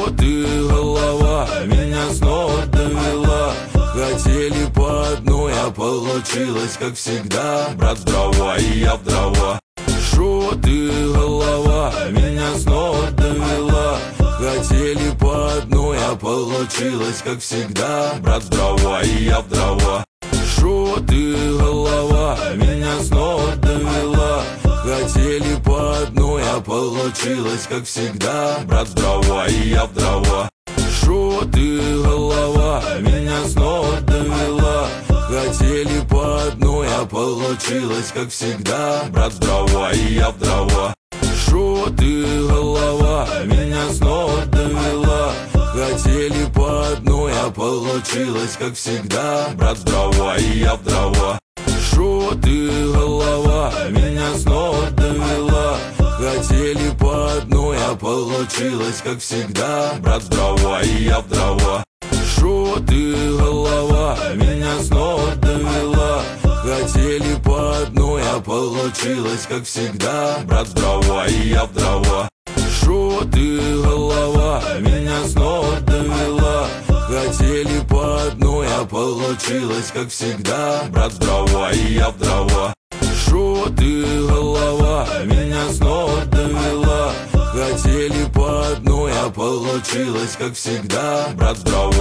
Шо ты, голова, меня снова довела. Хотели по одной, а получилось, как всегда. Брат в дрова и я в дрова. Шо ты, голова, меня снова довела. Хотели по одной, а получилось, как всегда. Брат в дрова и я в дрова. Шо ты, голова, меня снова довела. Хотели по одной, а получилось, как всегда. Брат в дрова и я в дрова. Шо ты, голова, меня снова довела. Хотели по одной, а получилось, как всегда. Брат в дрова и я в дрова. Шо ты, голова, меня снова довела. Хотели по одной, а получилось, как всегда. Брат в дрова и я в дрова. Шо ты, голова, меня снова довела. Хотели по одной, а получилось, как всегда. Брат в дрова и я в дрова. Шо ты, голова, меня снова довела. Хотели по одной, а получилось, как всегда. Брат в дрова и я в дрова. Шо ты, голова, меня снова довела. Хотели по одной, а получилось, как всегда. Брат в дрова и я в дрова. Шо ты, голова, меня снова довела. Хотели по одной, а получилось, как всегда. Брат в дрова.